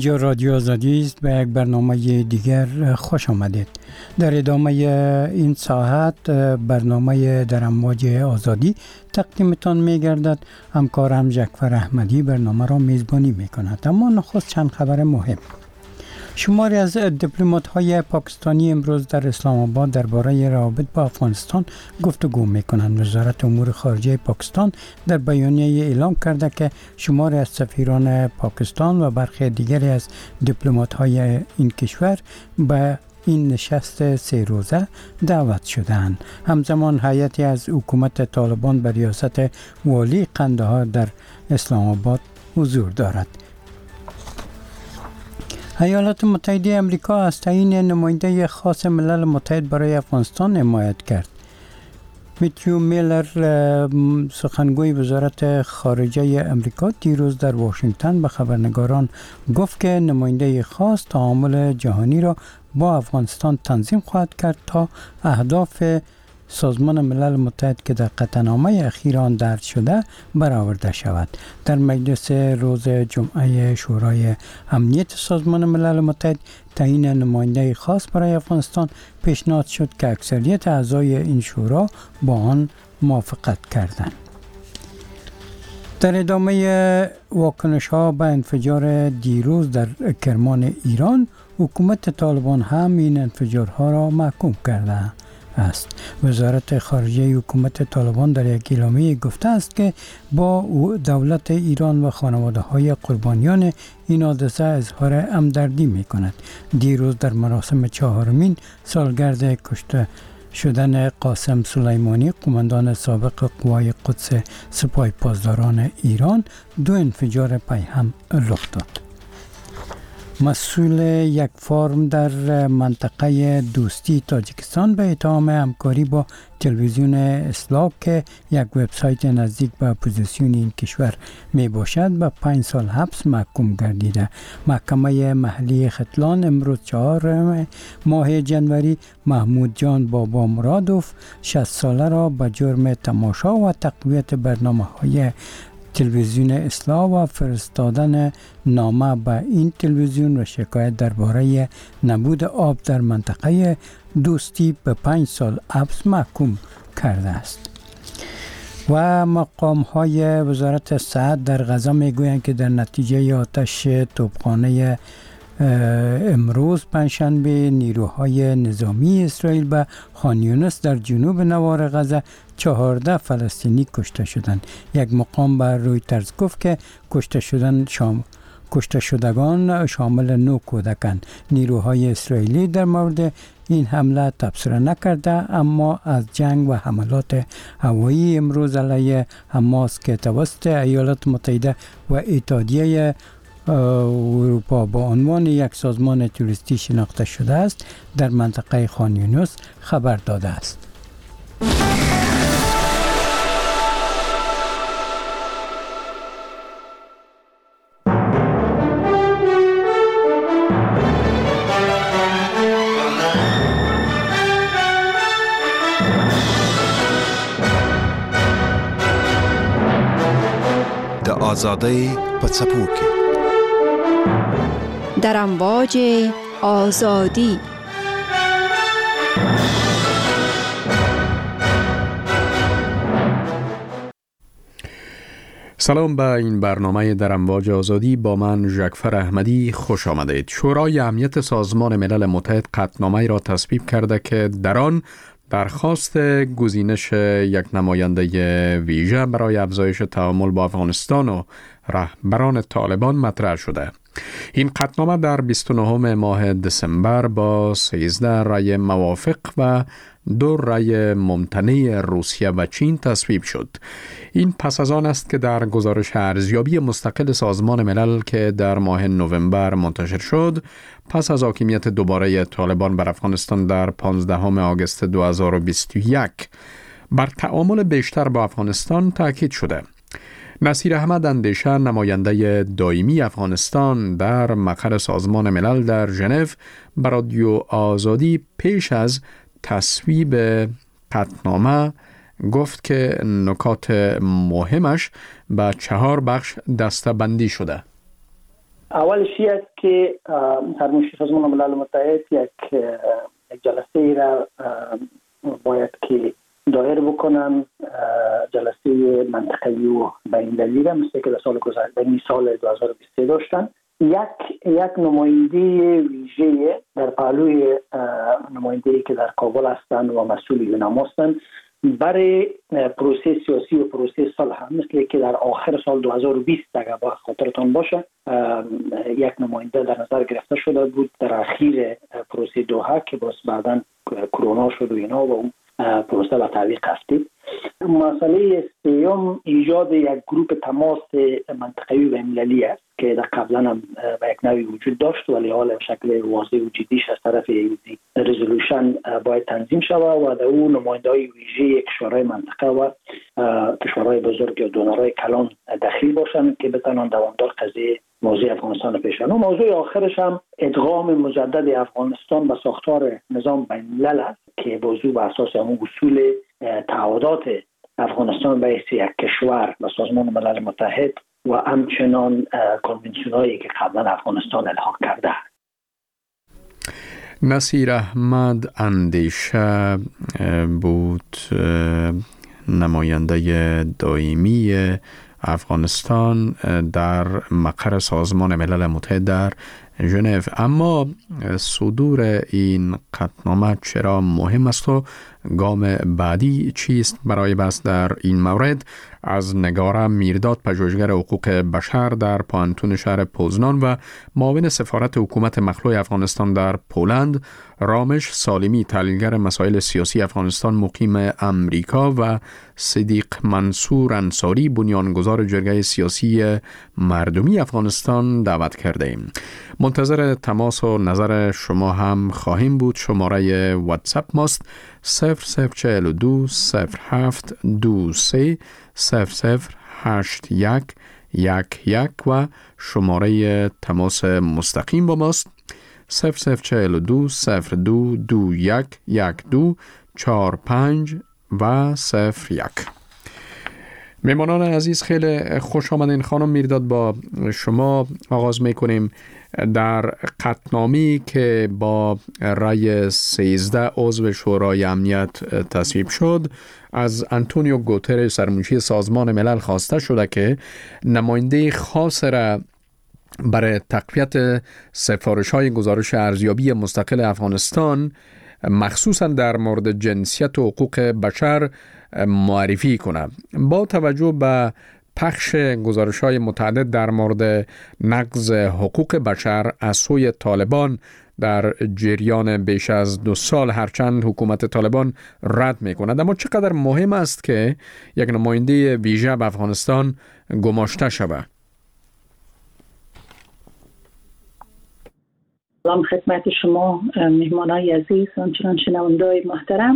اینجا رادیو آزادی است. به یک برنامه دیگر خوش آمدید. در ادامه این ساعت برنامه در امواج آزادی تقدیمتان می گردد. همکارم جعفر احمدی برنامه را میزبانی می کند. اما نخست چند خبر مهم. شماری از دیپلمات‌های پاکستانی امروز در اسلام آباد درباره روابط با افغانستان گفتگو می‌کنند. وزارت امور خارجه پاکستان در بیانیه اعلام کرده که شماری از سفیران پاکستان و برخی دیگری از دیپلمات‌های این کشور به این نشست 3 روزه دعوت شدند. همزمان هیئتی از حکومت طالبان به ریاست والی قندهار در اسلام آباد حضور دارد. ایالات متحده آمریکا از تعیین نماینده خاص ملل متحد برای افغانستان حمایت کرد. میتیو میلر، سخنگوی وزارت خارجه آمریکا، دیروز در واشنگتن به خبرنگاران گفت که نماینده خاص تعامل جهانی را با افغانستان تنظیم خواهد کرد تا اهداف سازمان ملل متحد که در قطعنامه اخیر آن درج شده برآورده شود. در مجلس روز جمعه شورای امنیت سازمان ملل متحد تعیین نماینده خاص برای افغانستان پیشنهاد شد که اکثریت اعضای این شورا با آن موافقت کردند. در ادامه واکنش‌ها به انفجار دیروز در کرمان ایران، حکومت طالبان هم این انفجارها را محکوم کرده است. وزارت خارجه حکومت طالبان در یک اعلامیه گفته است که با دولت ایران و خانواده‌های قربانیان این حادثه اظهار همدردی می‌کند. دیروز در مراسم 4مین سالگرد کشته شدن قاسم سلیمانی، قماندان سابق قوای قدس سپاه پاسداران ایران، 2 انفجار پیهم رخ داد. مسئول یک فارم در منطقه دوستی تاجیکستان به اتهام همکاری با تلویزیون اصلاح که یک وبسایت نزدیک به اپوزیسیون این کشور می باشد به 5 سال حبس محکوم گردیده. محکمه محلی ختلان امروز 4 ماه جنوری محمود جان بابا مرادوف 60 ساله را به جرم تماشا و تقویت برنامه‌های تلویزیون اصلاح و فرستادن نامه به این تلویزیون و شکایت درباره نبود آب در منطقه دوستی به 5 سال حبس محکوم کرده است. و مقام‌های وزارت صحت در غزه میگویند که در نتیجه آتش توپخانه امروز پنجشنبه نیروهای نظامی اسرائیل به خان یونس در جنوب نوار غزه 14 فلسطینی کشته شدند. یک مقام به رویترز گفت که کشته شدگان شامل 9 کودکان. نیروهای اسرائیلی در مورد این حمله تبصره نکرده، اما از جنگ و حملات هوایی امروز علیه حماس که توسط ایالات متحده و اتحادیه اروپا با عنوان یک سازمان توریستی شناخته شده است در منطقه خان یونس خبر داده است. د آزادی په څپو کې در امواج آزادی. سلام به این برنامه در امواج آزادی با من جعفر احمدی خوش آمدید. شورای امنیت سازمان ملل متحد قطعنامه‌ای را تصویب کرده که در آن درخواست گزینش یک نماینده ویژه برای افزایش تعامل با افغانستان و رهبران طالبان مطرح شده. این قطعنامه در 29 ماه دسامبر با 13 رأی موافق و 2 رأی ممتنع روسیه و چین تصویب شد. این پس از آن است که در گزارش ارزیابی مستقل سازمان ملل که در ماه نوامبر منتشر شد، پس از حاکمیت دوباره طالبان بر افغانستان در 15 آگوست 2021 بر تعامل بیشتر با افغانستان تاکید شده. نصیر احمد اندیشه، نماینده دائمی افغانستان در مقر سازمان ملل در ژنو، به رادیو آزادی پیش از تصویب قطعنامه گفت که نکات مهمش به 4 بخش دسته بندی شده. اولش است که سرمنشی سازمان ملل متحد یک جلسه را باید که دایر بکنن، جلسه منطقه‌ای و بین‌المللی را مثل که در سال گذشته سال 2023 داشتن. یک نماینده ویژه در پهلوی نماینده‌ای که در کابل هستند و مسئول یونام هستند برای پروسه سیاسی و پروسه صلح، مثل که در آخر سال 2020 اگر با خاطرتان باشه یک نماینده در نظر گرفته شده بود در اخیر پروسه دوحه که باز بعداً کرونا شد و اینا و اون پروسه به تعویق افتاد. مسئله سوم ایجاد یک گروپ تماس منطقه‌ای و ملی است که در قبلا هم به یک نوعی وجود داشت ولی حالا شکل واضح و جدیش از طرف رزولوشن باید تنظیم شود و در اون نماینده‌های ویژه کشورهای منطقه و کشورهای بزرگ و دونرهای کلان دخیل باشند که بتوانند دوامدار قضیه موضوع افغانستان پیش ببرند. موضوع آخرش هم ادغام مجدد افغانستان به ساختار نظام بین‌الملل است که موضوع بر اساس همون اصول تعهدات افغانستان به حیث یک کشور و سازمان ملل متحد و همچنان کنوانسیون‌هایی که قبلا افغانستان الحاق کرده. نصیر احمد اندیشه بود، نماینده دائمی افغانستان در مقر سازمان ملل متحد در ژنو. اما صدور این قطعنامه چرا مهم است و گام بعدی چیست برای بحث در این مورد؟ از نگاره میرداد، پژوهشگر حقوق بشر در پانتون شهر پوزنان و معاون سفارت حکومت مخلوع افغانستان در پولند، رامش سالمی، تحلیلگر مسائل سیاسی افغانستان مقیم امریکا و صدیق منصور انصاری، بنیانگذار جرگه سیاسی مردمی افغانستان دعوت کرده ایم. منتظر تماس و نظر شما هم خواهیم بود. شماره واتساپ ماست 0042 07 23 008111 و شماره تماس مستقیم با ماست 0042 02 21 12 45 و 01. میمانان عزیز، خیلی خوش آمدین. خانم میرداد، با شما آغاز میکنیم. در قطعنامه‌ای که با رأی 13 عضو شورای امنیت تصویب شد، از انتونیو گوترش سرمنشی سازمان ملل خواسته شده که نماینده خاص را برای تقویت سفارش‌های گزارش ارزیابی مستقل افغانستان مخصوصاً در مورد جنسیت و حقوق بشر معرفی کنه. با توجه به پخش گزارش‌های متعدد در مورد نقض حقوق بشر از سوی طالبان در جریان بیش از 2 سال، هرچند حکومت طالبان رد می‌کند، اما چقدر مهم است که یک نماینده ویژه به افغانستان گماشته شود؟ سلام خدمت شما مهمانای عزیز، همچنان شنونده‌های محترم.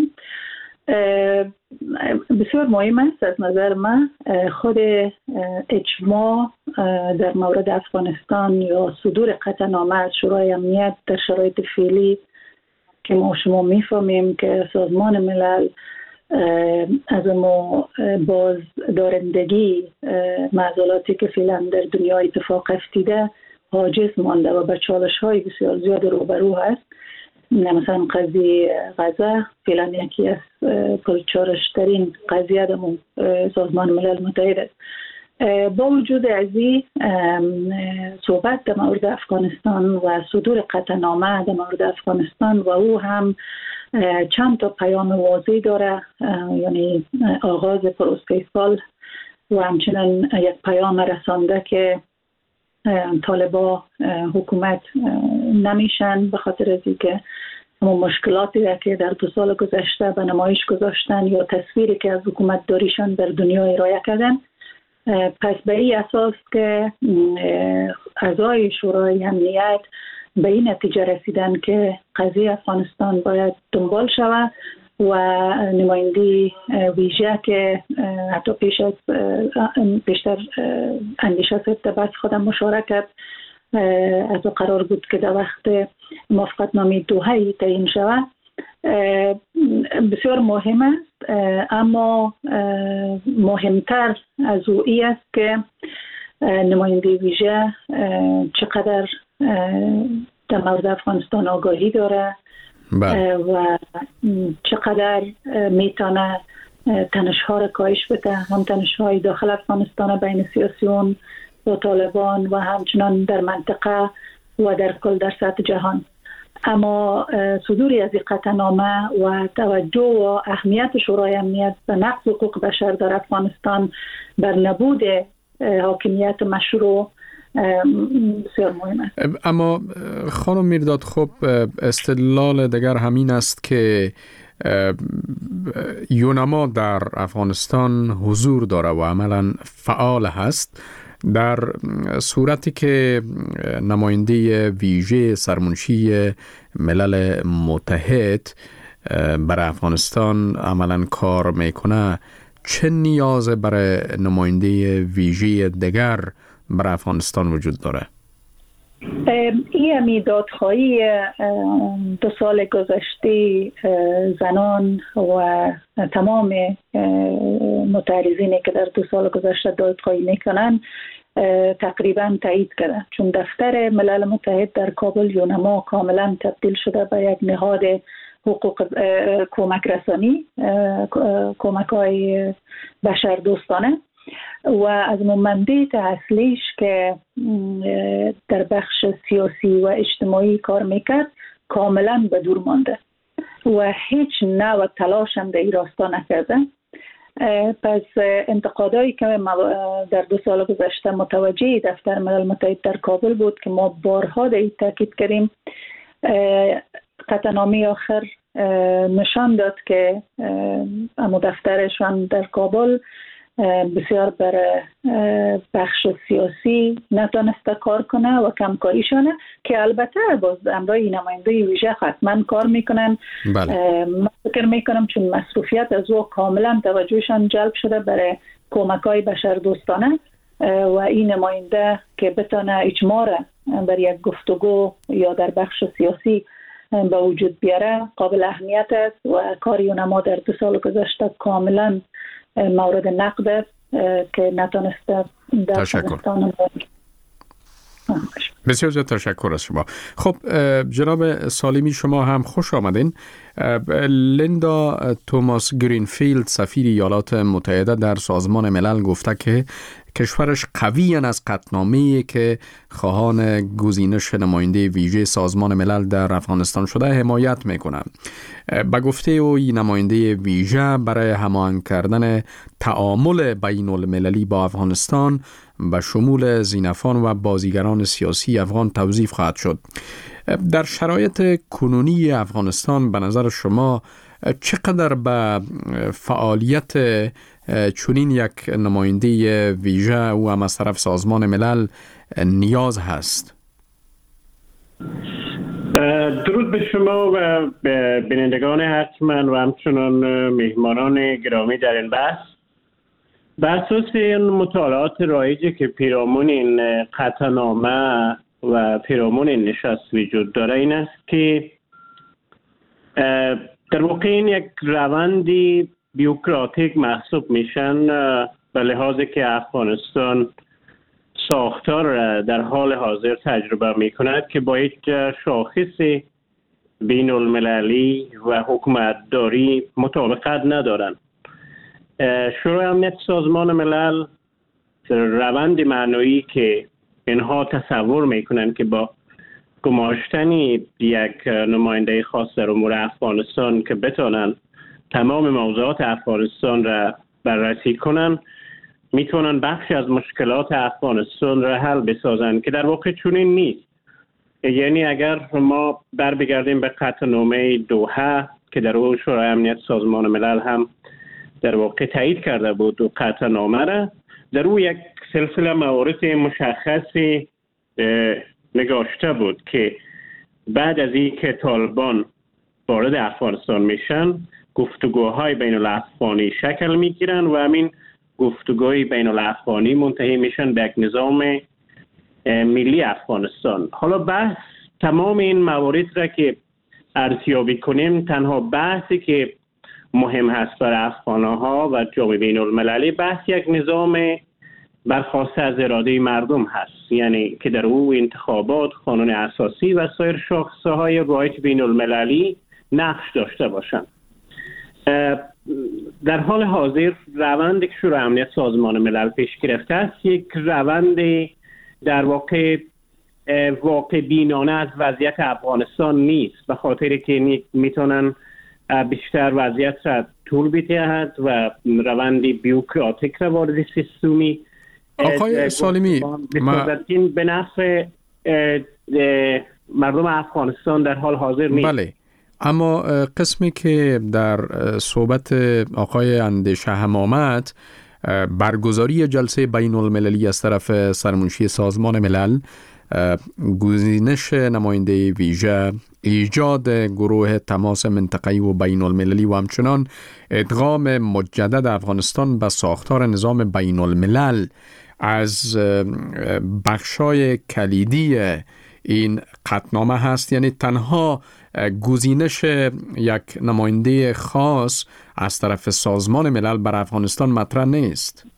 بسیار مهم است از نظر من خود اجماع در مورد افغانستان یا صدور قطعنامه از شورای امنیت در شرایط فعلی که ما شما میفهمیم که سازمان ملل از ما باز دارندگی معضلاتی که فعلا در دنیا اتفاق افتیده عاجز مانده و به چالش‌های بسیار زیاد روبرو هست. مثلا قضیه غزه فعلا یکی از پرچالش‌ترین قضیه در سازمان ملل متحد است. با وجود از این صحبت در مورد افغانستان و صدور قطعنامه در مورد افغانستان و او هم چند تا پیام واضح داره، یعنی آغاز پروسه صلح و همچنین یک پیام رسانده که طالبا حکومت نمیشن به خاطر از اینکه همون مشکلاتی را که در 2 سال گذشته به نمایش گذاشتن یا تصویری که از حکومت داریشان در دنیا ارائه کردن. پس به این اساس که اعضای شورای امنیت به این نتیجه رسیدن که قضیه افغانستان باید دنبال شود و نماینده ویژه که حتی پیشتر اندیشه سفت خودم مشارکت از قرار بود که در وقت موافقتنامه دوحه تعیین شود بسیار مهم است. اما مهمتر از او است که نماینده ویژه چقدر در مورد افغانستان آگاهی داره و چقدر میتونه تنش‌ها را کاهش بده، هم تنش‌های داخل افغانستان بین سیاسیون و طالبان و همچنان در منطقه و در کل در سطح جهان. اما صدوری از این قطعنامه و توجه و اهمیت شورای امنیت به نقض حقوق بشر در افغانستان بر نبود حاکمیت مشروع بسیار مهم است. اما خانم میرداد، خب استدلال دیگر همین است که یونما در افغانستان حضور داره و عملا فعال هست، در صورتی که نماینده ویژه سرمنشی ملل متحد برای افغانستان عملا کار میکنه، چه نیاز برای نماینده ویژه دیگر برای افغانستان وجود داره؟ این دادخواهی 2 سال گذشته زنان و تمام معترضینی که در 2 سال گذشته دادخواهی میکنن تقریبا تایید کرده، چون دفتر ملل متحد در کابل یونما کاملا تبدیل شده به یک نهاد حقوق کمک رسانی، کمک های بشر دوستانه و از منبع اصلیش که در بخش سیاسی و اجتماعی کار میکرد کاملا به دور مانده و هیچ نوع تلاش هم در این راستا نکرده. پس انتقادایی که در 2 سال گذشته متوجه دفتر ملل متحد در کابل بود که ما بارها در این تاکید کردیم، قطعنامه آخر نشان داد که اما دفترشان در کابل بسیار بر بخش سیاسی نتونسته کار کنه و کمکاریشانه که البته باز امرای نماینده ویژه حتما کار میکنن. من فکر میکنم چون مصروفیت از او کاملا توجهشان جلب شده برای کمکای بشر دوستانه و این نماینده که بتونه اجماع بر یک گفتگو یا در بخش سیاسی به وجود بیاره قابل اهمیت است و کار یونما در 2 سال گذشته کاملا مورد نقد است که نتونسته در افغانستان. بسیار زیاد تشکر از شما. خب جناب سالمی، شما هم خوش آمدین. لیندا توماس گرینفیلد سفیر ایالات متحده در سازمان ملل گفته که کشورش قویاً از قطعنامه‌ای که خواهان گزینش نماینده ویژه سازمان ملل در افغانستان شده حمایت میکنه. به گفته او این نماینده ویژه برای هماهنگ کردن تعامل بین المللی با افغانستان به شمول زینفان و بازیگران سیاسی افغان توظیف خواهد شد. در شرایط کنونی افغانستان به نظر شما چقدر به فعالیت چنین یک نماینده ویژه و هم از طرف سازمان ملل نیاز هست؟ درود به شما و به بینندگان ارجمند و همچنان مهمانان گرامی در این بحث. بر اساس این مطالعات رایجی که پیرامون این قطعنامه و پیرامون این نشست وجود داره این است که در واقع این یک روندی بیوکراتیک محسوب میشن به لحاظی که افغانستان ساختار در حال حاضر تجربه میکند که با یک شاخص بین المللی و حکومتداری مطابقت ندارند. شورای امنیت سازمان ملل روند معنوی که اینها تصور میکنند که با گماشتن یک نماینده خاص در امور افغانستان که بتونن تمام موضوعات افغانستان را بررسی کنن میتونن بخشی از مشکلات افغانستان را حل بسازن که در واقع چنین نیست. یعنی اگر ما بگردیم به قطعنامه دوحه که در اون شورای امنیت سازمان ملل هم در واقع تایید کرده بود و قطعنامه را در اون یک سلسله موارد مشخصی نگاشته بود که بعد از این که طالبان وارد افغانستان میشن گفتگوهای بین الافغانی شکل میگیرن و همین گفتگوهای بین الافغانی منتهی میشن به یک نظام ملی افغانستان. حالا بحث تمام این موارد را که ارزیابی کنیم، تنها بحثی که مهم هست برای افغانها و جامعه بین المللی بحث یک نظام برخواسته از اراده مردم هست، یعنی که در او انتخابات، قانون اساسی و سایر شاخصه‌های روابط بین المللی نقش داشته باشند. در حال حاضر روندی که شورای امنیت سازمان ملل پیش گرفته است یک روند در واقع بینانه از وضعیت افغانستان نیست، به خاطر که میتونن بیشتر وضعیت را طول بدهد و روند بیوکراتیک را وارد سیستمی. آقای سالمی، به نفع مردم افغانستان در حال حاضر نیست. بله، اما قسمی که در صحبت آقای اندیشه هم آمد، برگزاری جلسه بین المللی از طرف سرمنشی سازمان ملل، گزینش نماینده ویژه، ایجاد گروه تماس منطقه‌ای و بین المللی و همچنان ادغام مجدد افغانستان به ساختار نظام بین الملل از بخشای کلیدی این قطعنامه هست. یعنی تنها گزینش یک نماینده خاص از طرف سازمان ملل بر افغانستان مطرح نیست.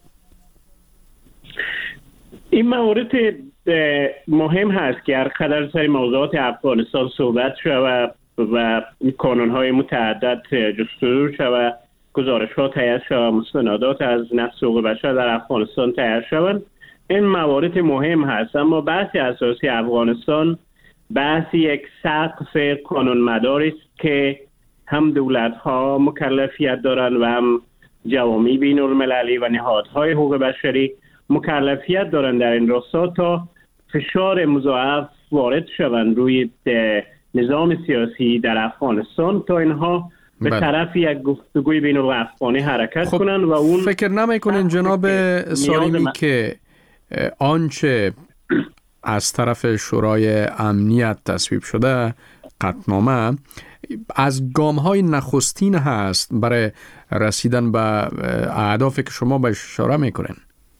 این مورد مهم هست که هر قدر سر موضوعات افغانستان صحبت شود و کانون‌های متعدد جستجو شود، گزارش‌ها تهیه شود، مستندات از نقض حقوق بشر در افغانستان تهیه شود، این موارد مهم هست. اما بحث اساسی افغانستان بحث یک سقف قانون‌مدار است که هم دولت‌ها مکلفیت دارند و هم جوامع بین‌المللی و نهادهای حقوق بشری مکلفیت دارند در این راستا تا فشار مضاعف وارد شوند روی نظام سیاسی در افغانستان تا اینها به طرف یک گفتگوی بین الافغانی حرکت کنند. و اون فکر نمی‌کنین جناب سالمی که آنچه از طرف شورای امنیت تصویب شده قطعنامه از گام‌های نخستین هست برای رسیدن به اهدافی که شما به اشاره می‌کنین؟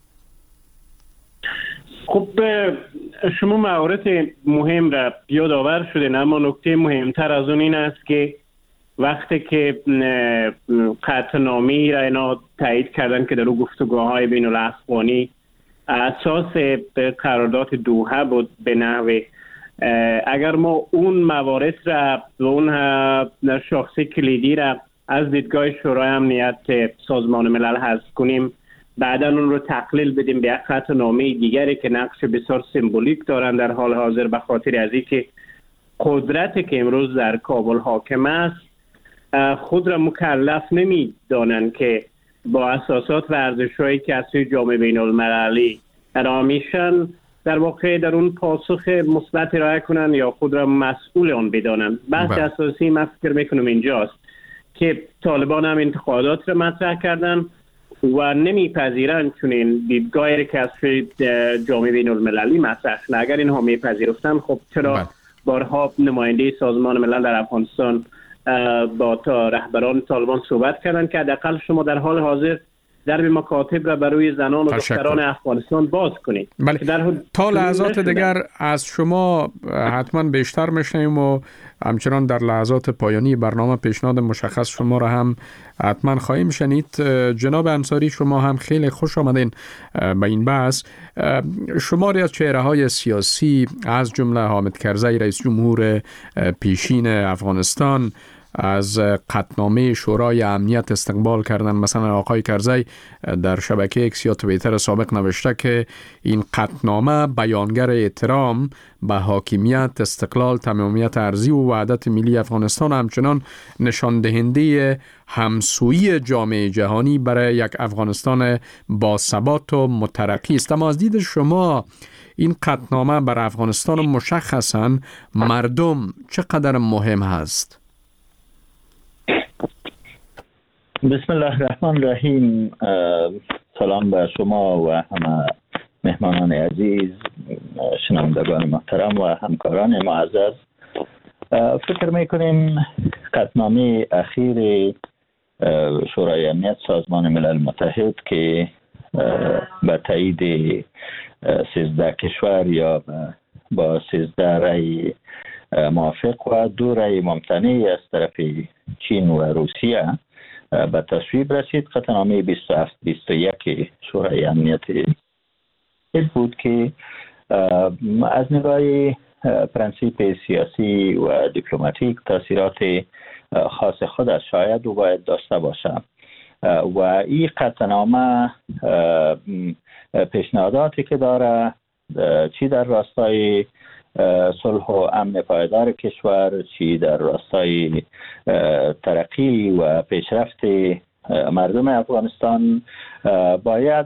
خب شما موارد مهم را یادآور شدین، اما نکته مهمتر از اون این است که وقتی که قطعنامه را اینا تایید کردن که در اون گفتگوهای بین الافغانی اساس قرارداد دوحه بود به نحوه، اگر ما اون موارد را و اون شاخص کلیدی را از دیدگاه شورای امنیت سازمان ملل حذف کنیم، بعدا اون رو تقلیل بدیم به یک قطعنامه دیگری که نقش بسیار سمبولیک دارن در حال حاضر، به خاطر از اینکه قدرتی که امروز در کابل حاکم است خود را مکلف نمی دانند که با اساسات و ارزش‌هایی که از سوی جامعه بین‌المللی ارائه میشن در واقع در اون پاسخ مثبت ارائه کنن یا خود را مسئول آن بدانند. بحث اساسی من فکر میکنم اینجاست که طالبان هم انتقادات را مطرح کردن و نمیپذیرن چون این دیدگاهی که از جامعه بین المللی مطرح شده. اگر اینها میپذیرفتن خب چرا بارها نماینده سازمان ملل در افغانستان با رهبران طالبان صحبت کردن که حداقل شما در حال حاضر درب مکاتب را برای زنان و دختران افغانستان باز کنید. بله. تا لحظات دیگر از شما حتما بیشتر میشنیم و همچنان در لحظات پایانی برنامه پیشنهاد مشخص شما را هم حتما خواهیم شنید. جناب انصاری، شما هم خیلی خوش آمدین به این بحث. شماری از چهره‌های سیاسی از جمله حامد کرزی رئیس جمهور پیشین افغانستان از قطعنامه شورای امنیت استقبال کردن. مثلا آقای کرزی در شبکه ایکس یا توییتر سابق نوشته که این قطعنامه بیانگر احترام به حاکمیت، استقلال، تمامیت ارضی و وحدت ملی افغانستان، همچنان نشان دهنده همسویی جامعه جهانی برای یک افغانستان با ثبات و مترقی است. اما از دید شما این قطعنامه بر افغانستان مشخصاً مردم چقدر مهم هست؟ بسم الله الرحمن الرحیم. سلام به شما و همه مهمانان عزیز، شنوندگان محترم و همکاران معزز. فکر میکنیم قطعنامه اخیر شورای امنیت سازمان ملل متحد که با تایید 13 کشور یا با 13 رأی موافق و 2 رأی ممتنع از طرف چین و روسیه به تصویب رسید. قطعنامه 27-21 شورای امنیت این بود که از نگاه پرنسیپ سیاسی و دیپلماتیک تاثیرات خاص خودش شاید و باید داشته باشه و این قطعنامه پیشنهاداتی که داره چی در راستای صلح و امن پایدار کشور، چی در راستای ترقی و پیشرفت مردم افغانستان باید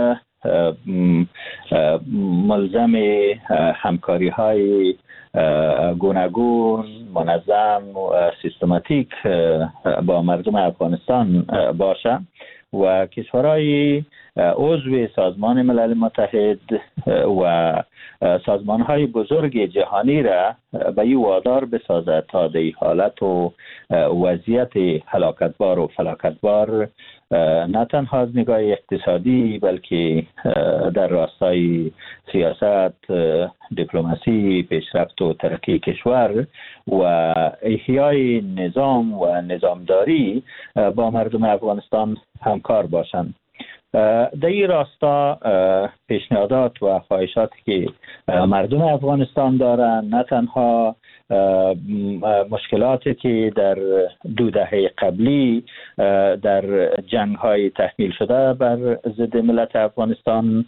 ملزم همکاری های گوناگون، منظم و سیستماتیک با مردم افغانستان باشه و کشورهای عضو سازمان ملل متحد و سازمان‌های بزرگ جهانی را به این وادار بسازد تا در حالت و وضعیت هلاکتبار و فلاکتبار نه تنها از نگاه اقتصادی بلکه در راستای سیاست، دیپلماسی، پیشرفت و ترقی کشور و احیای نظام و نظامداری با مردم افغانستان همکار باشند. در این راستا پیشنهادات و خواهشاتی که مردم افغانستان دارند نه تنها مشکلاتی که در 2 دهه قبلی در جنگ های تحمیل شده بر ضد ملت افغانستان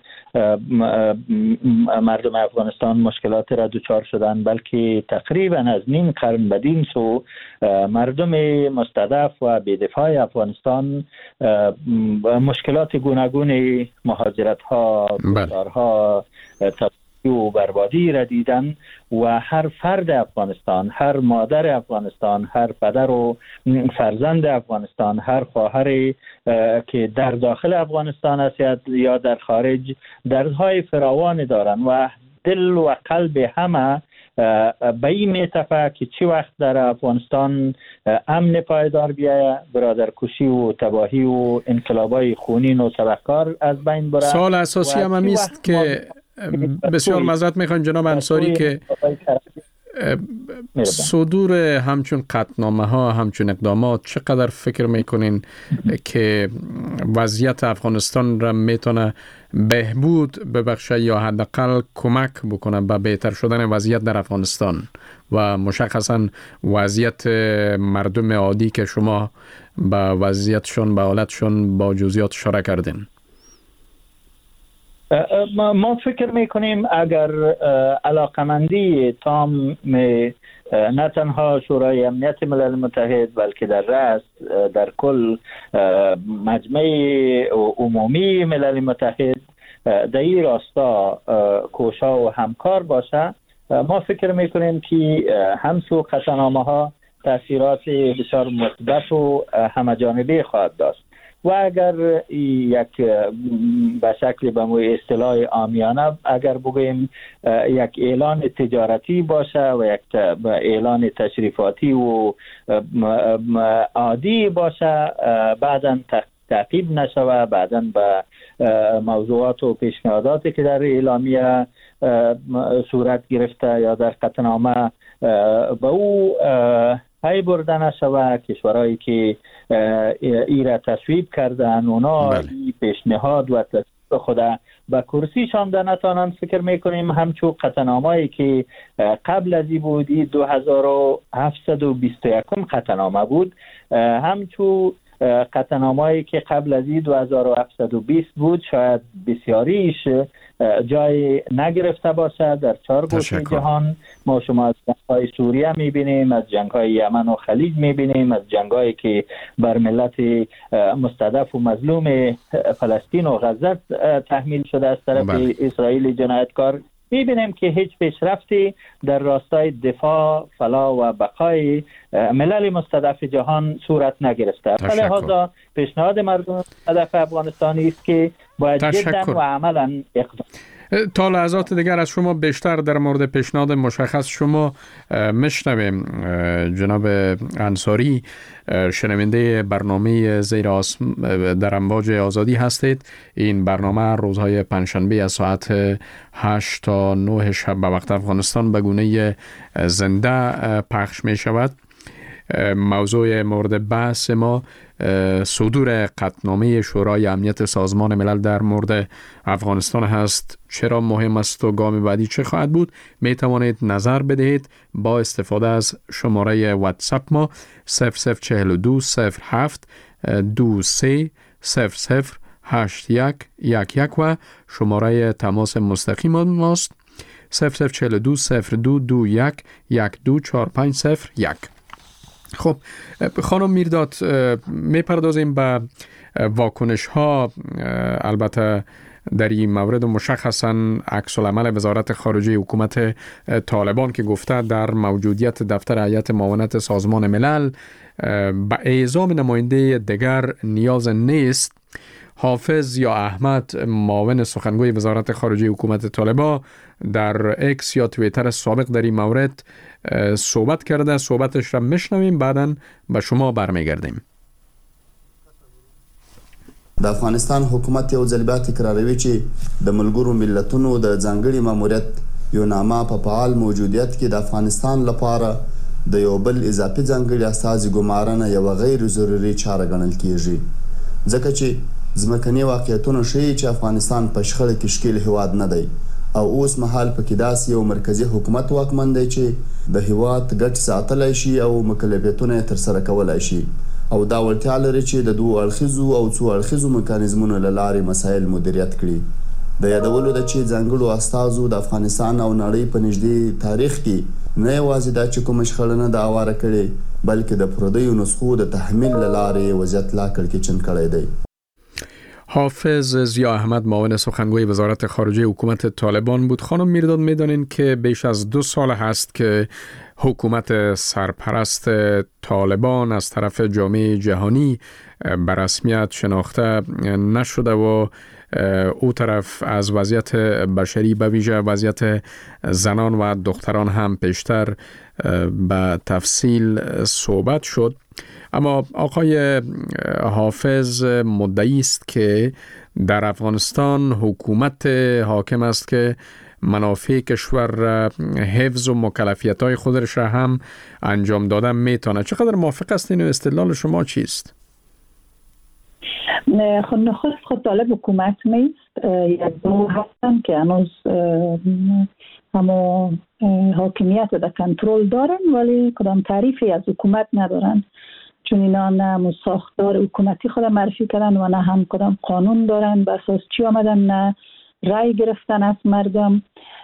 مردم افغانستان مشکلات را دچار شدند، بلکه تقریبا از نیم قرن بدین سو مردم مستضعف و بی‌دفاع افغانستان مشکلات گوناگون مهاجرت ها، گذارها، و بربادی را دیدن و هر فرد افغانستان، هر مادر افغانستان، هر پدر و فرزند افغانستان، هر خواهر که در داخل افغانستان است یا در خارج دردهای فراوان دارند و دل و قلب همه به این میتفه که چی وقت در افغانستان امن پایدار بیاید، برادرکشی و تباهی و انقلابای خونین و تبهکار از بین بره. سوال اساسی هم است که بسیار معذرت میخوایم جناب انصاری که صدور همچون قطعنامه ها، همچون اقدامات چقدر فکر میکنین که وضعیت افغانستان را میتونه بهبود ببخشه یا حداقل کمک بکنه به بهتر شدن وضعیت در افغانستان و مشخصا وضعیت مردم عادی که شما به وضعیتشون، به حالتشون با جزئیات اشاره کردین؟ ما فکر میکنیم اگر علاقمندی تام نه تنها شورای امنیت ملل متحد بلکه در رأس در کل مجمع عمومی ملل متحد در این راستا کوشا و همکار باشه، ما فکر میکنیم که همسو قطعنامه ها تاثیرات بسیار مثبت و همه‌جانبه خواهد داشت و اگر یک به شکل به اصطلاح عامیانه اگر بگوییم یک اعلان تجارتی باشه و یک اعلان تشریفاتی و عادی باشه بعداً تعقیب نشوه، بعداً به موضوعات و پیشنهاداتی که در اعلامیه صورت گرفته یا در قطعنامه به او پی برده نشوه، کشورهایی که ای را تصویب کردن اونا این پیشنهاد و تصویب خود به کرسی شانده نتانند. فکر میکنیم همچون قطعنامه‌ای که قبل از این بودی 2721 قطعنامه بود، همچون قطعنامه‌ای که قبل از این 2720 بود شاید بسیاریش جای نگرفته باشه در 4 گوشه جهان. ما شما از جنگ‌های سوریه می‌بینیم، از جنگ‌های یمن و خلیج می‌بینیم، از جنگ‌هایی که بر ملت مستضعف و مظلوم فلسطین و غزه تحمیل شده از طرف اسرائیل جنایتکار، می‌بینیم که هیچ پیشرفتی در راستای دفاع، فلاح و بقای ملل مستضعف جهان صورت نگرفته. لذا پیشنهاد مردم مستضعف افغانستانی است که باید جداً و عملاً اقدام. تا لحظات دیگر از شما بیشتر در مورد پیشنهاد مشخص شما میشنویم. جناب انصاری، شنونده برنامه زیر در امواج آزادی هستید. این برنامه روزهای پنجشنبه از ساعت 8 تا 9 شب به وقت افغانستان به گونه زنده پخش می شود. موضوع مورد بحث ما صدور قطعنامه شورای امنیت سازمان ملل در مورد افغانستان هست. چرا مهم است و گام بعدی چه خواهد بود؟ می توانید نظر بدهید با استفاده از شماره واتساپ ما 0042 07 23 00 8111 و شماره تماس مستقیم ماست 0042 0221 124501. خب خانم میرداد، میپردازیم به واکنش ها. البته در این مورد مشخصا عکس العمل وزارت خارجه حکومت طالبان که گفته در موجودیت دفتر هیئت معاونت سازمان ملل به اعزام نماینده دیگر نیاز نیست. حافظ یا احمد، معاون سخنگوی وزارت خارجه حکومت طالبان، در اکس یا توییتر سابق در این مورد صحبت کرده. صحبتش را میشنویم، بعداً به شما برمیگردیم. د افغانستان حکومت یو ځل بیا تکراروي چې د ملګرو ملتونو د ځانګړي ماموریت یو نامه په فعال موجودیت کې د افغانستان لپاره د یو بل اضافي ځانګړي استازي ګمارنه یو غیر ضروري چاره ګڼل کیږي، ځکه چې ځمکني واقعیتونه ښیي چې افغانستان په شخړه کې ښکیل هیواد نه دی او اوس مهال پکې داسې یو مرکزي حکومت واکمن دی چې د هیواد ګټې ساتلی شي او مکلفیتونه یې ترسره کولی شي او دا وړتیا لري چې د دوه اړخیزو او څو اړخیزو میکانیزمونو له لارې مسایل مدیریت کړي. د یادولو ده چې ځانګړو استازو د افغانستان او نړۍ په نږدې تاریخ کې نه یوازې دا چې کومه شخړه نه ده هواره کړې، بلکې د پردیو نسخو د تحمیل له لارې وضعیت لا کړکېچن کړی دی. حافظ ضیا احمد، معاون سخنگوی وزارت خارجه حکومت طالبان بود. خانم میرداد، میدانین که بیش از 2 سال هست که حکومت سرپرست طالبان از طرف جامعه جهانی به رسمیت شناخته نشده و او طرف از وضعیت بشری به ویژه وضعیت زنان و دختران هم پیشتر به تفصیل صحبت شد. اما آقای حافظ مدعی است که در افغانستان حکومت حاکم است که منافع کشور حفظ و مکلفیت‌های خودش را هم انجام دادن میتونه. چقدر موافق هستین و استدلال شما چیست؟ خود طالب حکومت نیست. یک دو هستن که هنوز همو حاکمیت در کنترل دارن ولی کدام تعریفی از حکومت ندارن، چون اینا نه ساختار حکومتی خود معرفی کردن و نه هم کدام قانون دارن. بر اساس چی آمدن؟ نه رای گرفتن از مردم.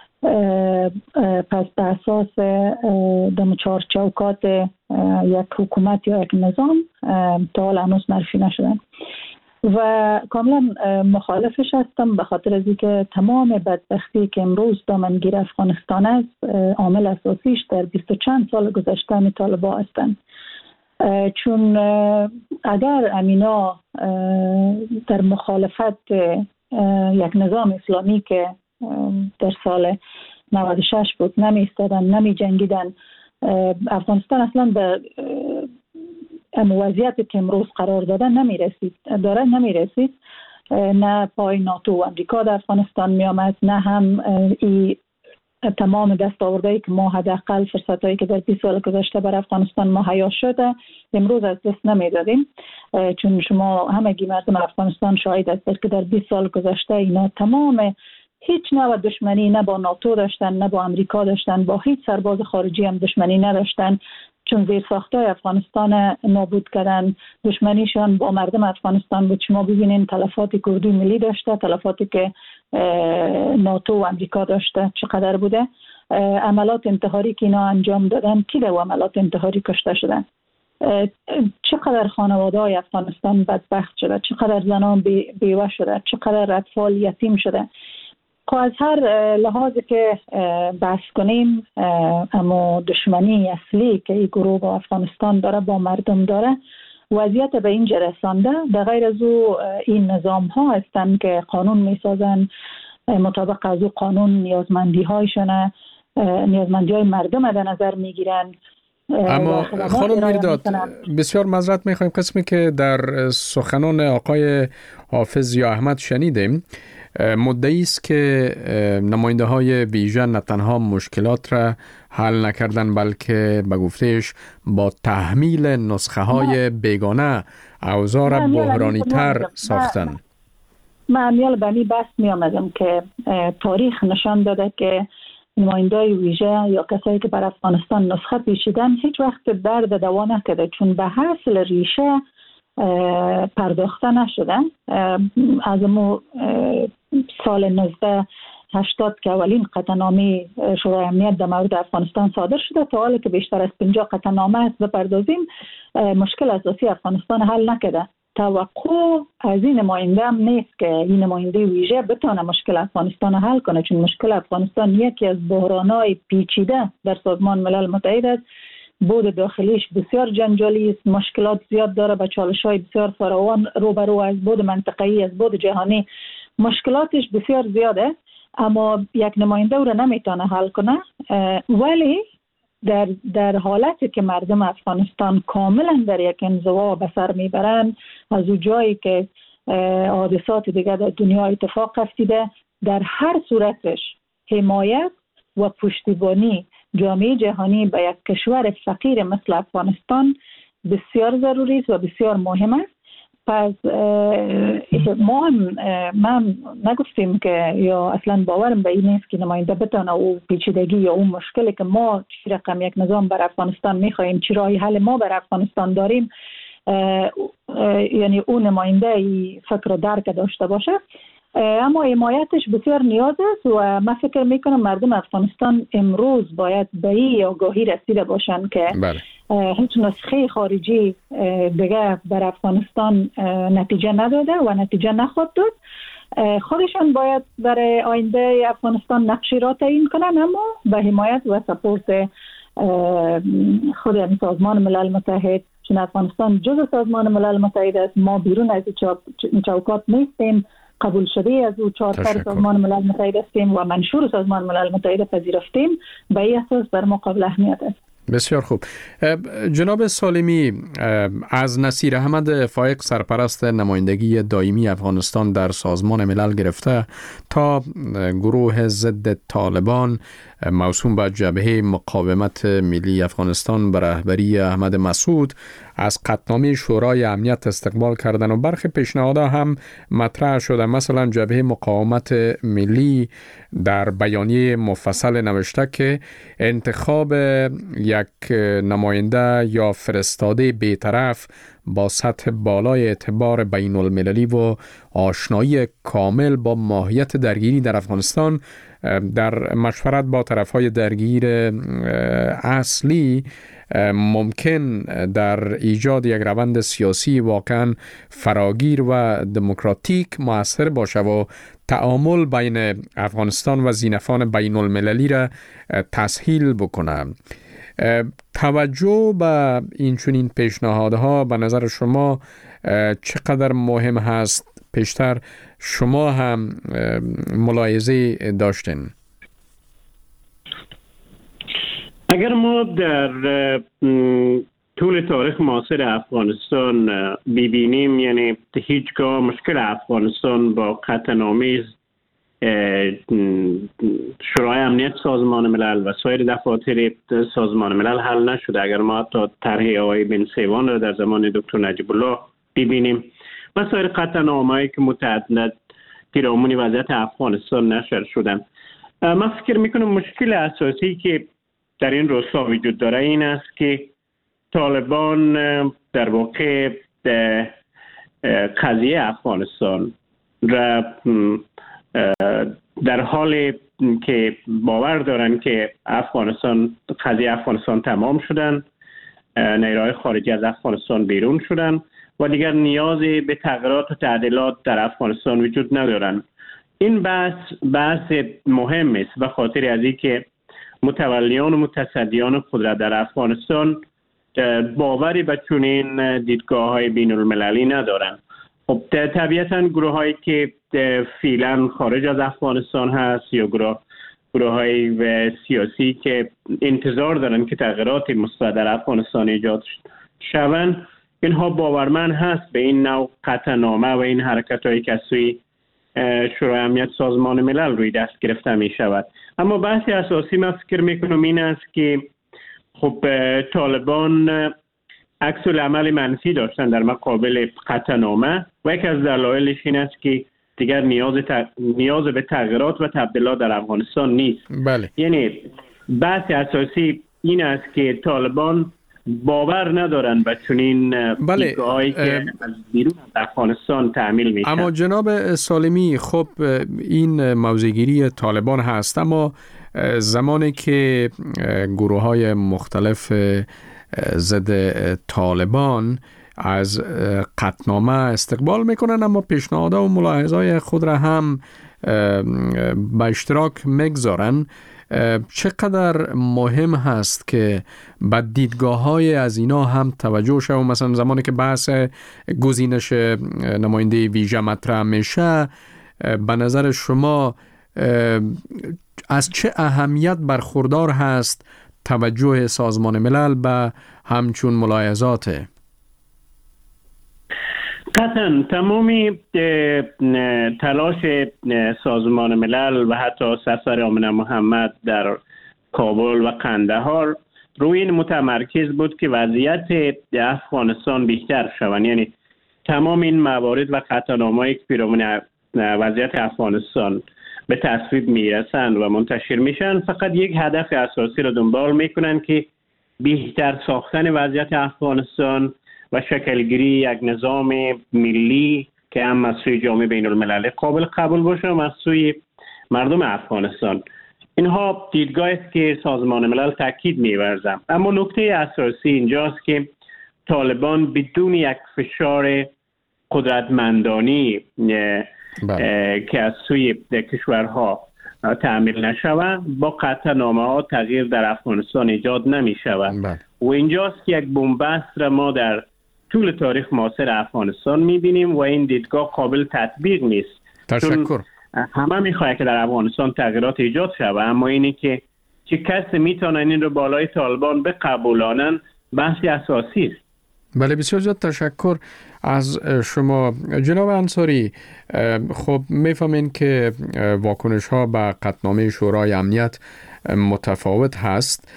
پس به اساس دم چهار چوکات یک حکومت یا یک نظام تا حال هنوز معرفی نشدن و کاملا مخالفش هستم، به خاطر از اینکه تمام بدبختی که امروز دامنگیر افغانستان است عامل اساسیش در 20 چند سال گذشته طالبان هستند. چون اگر امینا در مخالفت یک نظام اسلامی که در سال 96 بود نمی ایستادن، نمی جنگیدن، افغانستان اصلا به وضعیتی که امروز قرار داده نمی رسید. نه پای ناتو و امریکا در افغانستان می آمد، نه هم تمام دستاوردهایی که ما حداقل فرصتایی که در 20 سال گذشته بر افغانستان مهیا شده امروز از دست نمی دادیم. چون شما همگی مردم افغانستان شاهد هستید که در 20 سال گذشته اینا تمام هیچ نوع دشمنی نه با ناتو داشتن، نه با امریکا داشتن، با هیچ سرباز خارجی هم دشمنی نداشتن، چون زیر ساختای افغانستان نابود کردن. دشمنیشان با مردم افغانستان بود. شما ببینین تلفات کردی ملی داشته، تلفاتی که ناتو و امریکا داشته چقدر بوده. عملات انتحاری که اینا انجام دادن، کی در عملات انتحاری کشته شدن، چقدر خانواده های افغانستان بدبخت شده، چقدر زنان بیوه شده، چقدر اطفال یتیم شده. از هر لحاظی که بحث کنیم، اما دشمنی اصلی که این گروه با افغانستان داره، با مردم داره، وضعیت به اینجا رسانده. در غیر از او این نظام ها هستند که قانون می سازن، مطابق از او قانون نیازمندی هایشونه، نیازمندی های مردم در نظر می گیرن. اما خانم میرداد، بسیار معذرت میخوایم، قسمی که در سخنان آقای حافظ ضیا احمد شنیدیم مدعی است که نماینده های ویژه نه تنها مشکلات را حل نکردن بلکه به گفتهش با تحمیل نسخه های بیگانه اوضاع را بحرانی تر ساختن. من امیال بنی بس می آمدم که تاریخ نشان داده که نمایندای ویژه یا کسایی که بر افغانستان نسخه پیچیدن هیچ وقت درد دوا نکرده، چون به حاصل ریشه پرداخته نشدن. از امو سال 1980 که اولین قطعنامه شورای امنیت در مورد افغانستان صادر شده تا حالا که بیشتر از 50 قطعنامه است بپردازیم، مشکل اساسی افغانستان حل نکرده. توقع از این نماینده هم نیست که این نماینده ویژه بتونه مشکل افغانستان حل کنه، چون مشکل افغانستان یکی از بحران‌های پیچیده در سازمان ملل متحد است. بود داخلیش بسیار جنجالی است، مشکلات زیاد داره، با چالش‌های بسیار فراوان روبرو از بود منطقه‌ای از بود جهانی مشکلاتش بسیار زیاده، اما یک نماینده او را نمیتونه حل کنه. ولی در حالتی که مردم افغانستان کاملا در یک انزوا به سر میبرند، از اون جایی که حادثات دیگه در دنیا اتفاق افتیده، در هر صورتش حمایت و پشتیبانی جامعه جهانی به یک کشور فقیر مثل افغانستان بسیار ضروری است و بسیار مهم است. پس ما هم نگفتیم که یا اصلا باورم به این نیست که نماینده بتونه او پیچیدگی یا اون مشکلی که ما چی رقم یک نظام بر افغانستان میخواهیم، چی راهی حل ما بر افغانستان داریم، یعنی اون نماینده ای فکر و درک داشته باشه. اما حمایتش بسیار نیاز است و من فکر میکنم مردم افغانستان امروز باید به این آگاهی رسیده باشن که هیچ نسخه خارجی دیگه بر افغانستان نتیجه نداده و نتیجه نخواهد داد. خودشان باید برای آینده افغانستان نقشی را تعیین کنن، اما به حمایت و سپورت خود سازمان ملل متحد، چون افغانستان جزء سازمان ملل متحد است. ما بیرون از چوکات نیستیم، قبول شده از او چارتر سازمان ملل متحد هستیم و منشور سازمان ملل متحد پذیرفتیم. به این اساس بر ما قابل اهمیت است. بسیار خوب. جناب سالمی، از نصیر احمد فائق سرپرست نمایندگی دائمی افغانستان در سازمان ملل گرفته تا گروه ضد طالبان موسوم به جبهه مقاومت ملی افغانستان به رهبری احمد مسعود از قطعنامه شورای امنیت استقبال کردن و برخی پیشنهادها هم مطرح شده. مثلا جبهه مقاومت ملی در بیانیه مفصل نوشته که انتخاب یک نماینده یا فرستاده بی‌طرف با سطح بالای اعتبار بین المللی و آشنایی کامل با ماهیت درگیری در افغانستان در مشورت با طرفهای درگیر اصلی ممکن در ایجاد یک روند سیاسی واقعا فراگیر و دموکراتیک مؤثر باشه و تعامل بین افغانستان و زینفان بین المللی را تسهیل بکنه. توجه به این چنین پیشنهادها به نظر شما چقدر مهم هست؟ پیشتر شما هم ملاحظه داشتین. اگر ما در طول تاریخ معاصر افغانستان ببینیم، یعنی هیچگاه مشکل افغانستان با قطعنامه شورای امنیت سازمان ملل و سایر دفاتر سازمان ملل حل نشده. اگر ما حتی طرح آقای بن سیوان را در زمان دکتر نجیب الله ببینیم و سایر قطعنامه‌ای که متعدد پیرامون وضعیت افغانستان نشر شدن، من فکر میکنم مشکل اساسی که در این راستا وجود داره این است که طالبان در واقع قضیه افغانستان را در حال که باور دارن که قضیه افغانستان تمام شدن، نیروهای خارجی از افغانستان بیرون شدن و دیگر نیازی به تغییرات و تعدیلات در افغانستان وجود ندارن. این بحث مهم است به خاطر از اینکه متولیان و متصدیان قدرت در افغانستان باوری به چنین دیدگاه‌های بین المللی ندارن. خب طبیعتاً گروه‌هایی که فعلا خارج از افغانستان هست یا گروه‌های سیاسی که انتظار دارن که تغییرات مثبت در افغانستان ایجاد شوند، اینها باورمند هست به این نوع قطعنامه و این حرکت‌هایی که از سوی شورای امنیت سازمان ملل روی دست گرفته می شود. اما بحث اساسی من فکر می کنم این است که خب طالبان عکس العمل منفی داشتن در مقابل قطعنامه و یک از دلایلش این است که دیگر نیاز به تغییرات و تبدیلات در افغانستان نیست. بله. یعنی بحث اساسی این است که طالبان باور ندارن به چنین دیدگاهایی که از بیرون از افغانستان تعمیل میشه. اما جناب سالمی، خب این موضع‌گیری طالبان هست، اما زمانی که گروه‌های مختلف ضد طالبان از قطعنامه استقبال میکنن اما پیشنهادها و ملاحظه‌های خود را هم به اشتراک میگذارن، چقدر مهم هست که به دیدگاه‌های از اینا هم توجه شد؟ مثلا زمانی که بحث گزینش نماینده ویژه مطرح میشه، به نظر شما از چه اهمیت برخوردار هست توجه سازمان ملل به همچون ملاحظات؟ قطعا تمامی تلاش سازمان ملل و حتی سفر آمنه محمد در کابل و قندهار روی این متمرکز بود که وضعیت افغانستان بهتر شود. یعنی تمام این موارد و قطعنامه‌ای که پیرامون وضعیت افغانستان به تصویب میرسند و منتشر میشن فقط یک هدف اساسی را دنبال میکنن که بهتر ساختن وضعیت افغانستان و شکلگیری یک نظام ملی که هم از سوی جامعه بین المللی قابل قبول باشه و از سوی مردم افغانستان. اینها دیدگاهی است که سازمان ملل تاکید می‌ورزد. اما نکته اساسی اینجاست که طالبان بدون یک فشار قدرتمندانی که از سوی کشورها تعمیل نشود با قطعنامه‌ها تغییر در افغانستان ایجاد نمی‌شود. و اینجاست که یک بنبست را ما در طول تاریخ معاصر افغانستان می‌بینیم و این دیدگاه قابل تطبیق نیست. تشکر. همه می‌خواهند که در افغانستان تغییرات ایجاد شود، اما اینی که چه کسی میتونه این رو بالای طالبان بقبولانن بحث اساسی است. بله، بسیار زیاد تشکر از شما جناب انصاری. خب میفهمین که واکنش ها به قطعنامه شورای امنیت متفاوت هست.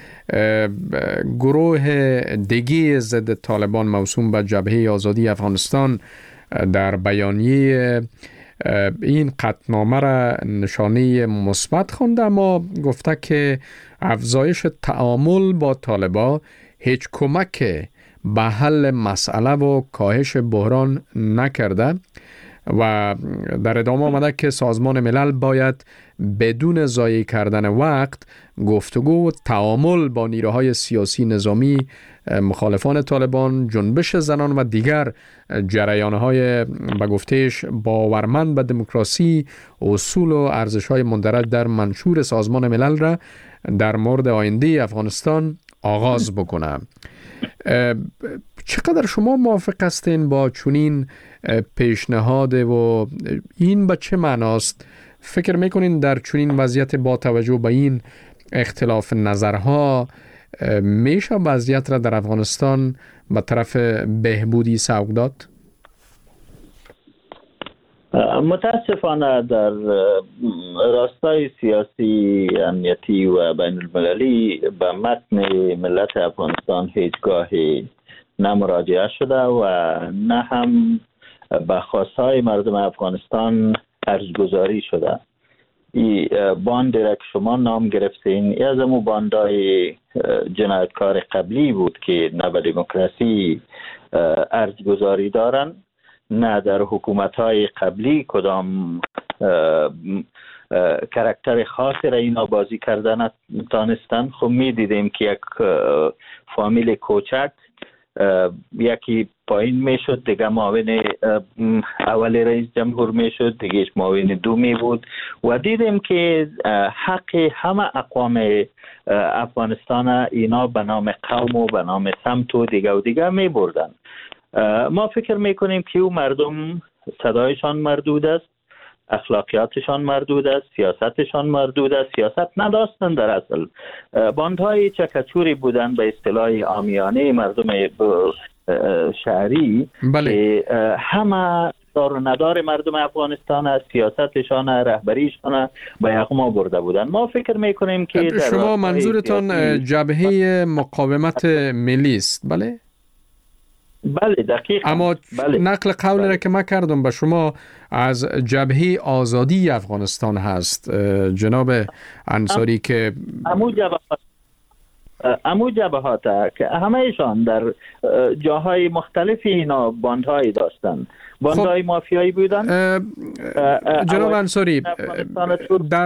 گروه دیگه ضد طالبان موسوم به جبهه آزادی افغانستان در بیانیه این قطعنامه را نشانه مثبت خونده، اما گفته که افزایش تعامل با طالبان هیچ کمک به حل مسئله و کاهش بحران نکرده و در ادامه آمده که سازمان ملل باید بدون ضایع کردن وقت گفتگو و تعامل با نیروهای سیاسی نظامی، مخالفان طالبان، جنبش زنان و دیگر جریانهای به گفتهش باورمند به دموکراسی، اصول و ارزش‌های مندرج در منشور سازمان ملل را در مورد آینده افغانستان آغاز بکنه. چقدر شما موافق هستین با چنین پیشنهاد و این به چه معناست؟ فکر میکنین در چنین وضعیت با توجه به این اختلاف نظرها میشه وضعیت را در افغانستان به طرف بهبودی سوق داد؟ متاسفانه در راستای سیاسی امنیتی و بین المللی به متن ملت افغانستان هیچگاه نه مراجعه شده و نه هم به خواستهای مردم افغانستان ارزگذاری شده. این باند را که شما نام گرفتین از امو باندهای جنایتکار قبلی بود که نه به دموکراسی ارزگذاری دارن، نه در حکومت‌های قبلی کدام کاراکتر خاصی را اینا بازی کردن تانستن. خب می دیدیم که یک فامیل کوچک یکی پایین می شد، دیگه معاون اول رئیس جمهور می شد، دیگهش معاون دومی بود و دیدیم که حق همه اقوام افغانستان اینا به نام قوم و به نام سمت و دیگه می بردن. ما فکر میکنیم که او مردم صدایشان مردود است، اخلاقیاتشان مردود است، سیاستشان مردود است، سیاست نداشتن در اصل. باندهای چکچوری بودن به اصطلاح عامیانه مردم شهری. بله. همه دار و ندار مردم افغانستان است، سیاستشان، رهبریشان به یغما برده بودند. ما فکر میکنیم که شما منظورتان جبهه مقاومت ملی است، بله؟ بله دقیقاً. اما نقل قول را که من کردم به شما از جبهه آزادی افغانستان هست جناب انصاری که امو جبهات که همهشان در جاهای مختلفی اینا باندهایی داشتن، باندهای مافیایی بودن. جناب انصاری در